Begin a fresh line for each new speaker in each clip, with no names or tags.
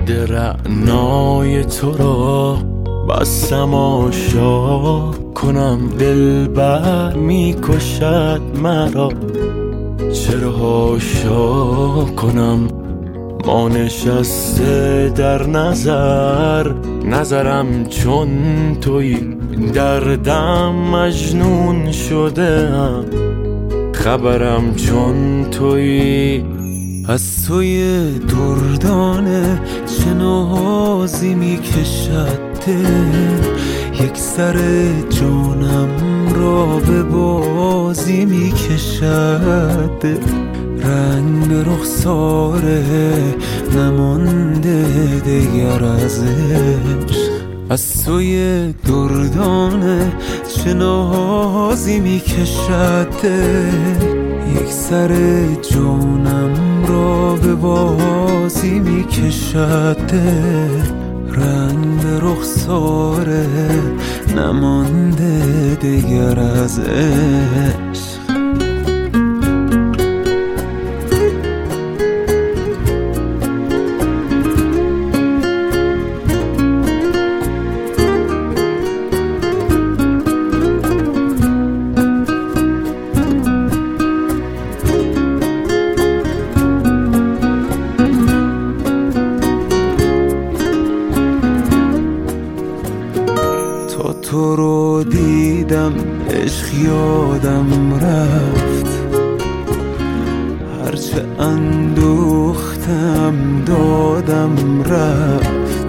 یاد رعنای تو را بستم آشا کنم، دلبر میکشد مرا چرا حاشا کنم. ما نشسته در نظرم چون توی، دردم مجنون شده ام خبرم چون توی.
از توی دردانه چه نازی میکشد دل، یک سر جانم را به بازی میکشد دل. رنگ به رخساره نمانده دیگر از عشق، از توی دردانه چه نازی میکشد دل، یک سر جانم را به بازی میکشد دل. رنگ به رخساره نمانده دیگر از عشق. تا تو رو دیدم عشق یادم رفت، هرچه اندوختم دادم رفت.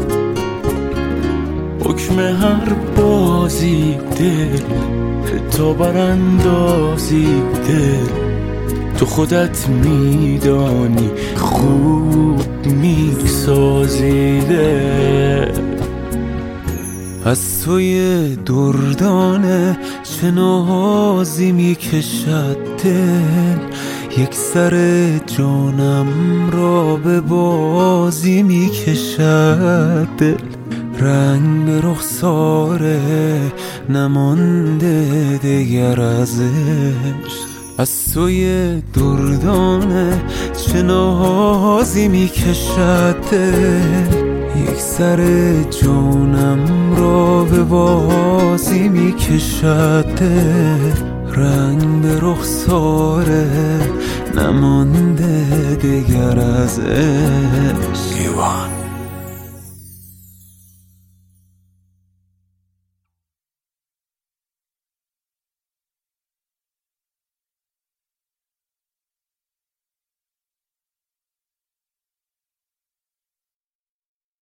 حکم هر بازی دل تو براندازی دل، تو خودت میدانی خوب میسازی دل.
از توی دردانه چه نازی میکشد دل، یک سر جانم را به بازی میکشد دل. رنگ به رخساره نمانده دیگر از عشق، از توی دردانه چه نازی میکشد دل، یک سر جانم را به بازی میکشد دل. رنگ به رخساره نمانده دیگر از عشق.